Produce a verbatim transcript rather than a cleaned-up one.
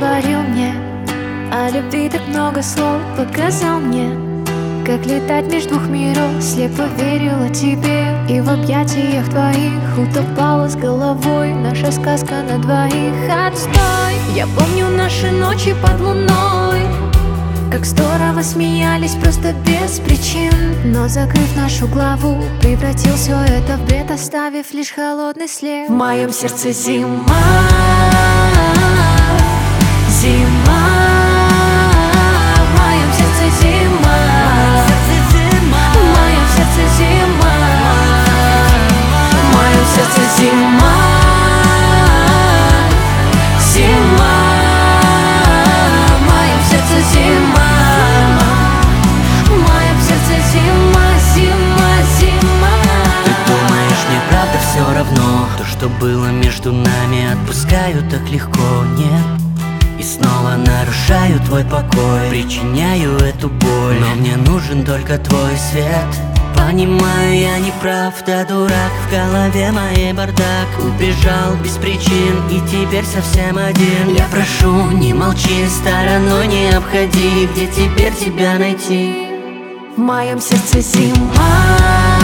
говорил мне о любви, так много слов показал мне, как летать между двух миров. Слепо верила тебе, и в объятиях твоих утопала с головой наша сказка на двоих. Отстой! Я помню наши ночи под луной, как здорово смеялись просто без причин. Но закрыв нашу главу, превратил все это в бред, оставив лишь холодный след. В моем сердце зима, зима. В моем сердце зима, в моем сердце зима, в моем сердце зима, зима. В моем сердце зима, в моем сердце зима, зима, зима. Ты думаешь, мне правда все равно? То, что было между нами, отпускаю так легко, нет? И снова нарушаю твой покой, причиняю эту боль, но мне нужен только твой свет. Понимаю, я не прав, да дурак, в голове моей бардак. Убежал без причин и теперь совсем один. Я прошу, не молчи, стороной не обходи, где теперь тебя найти? В моем сердце зима.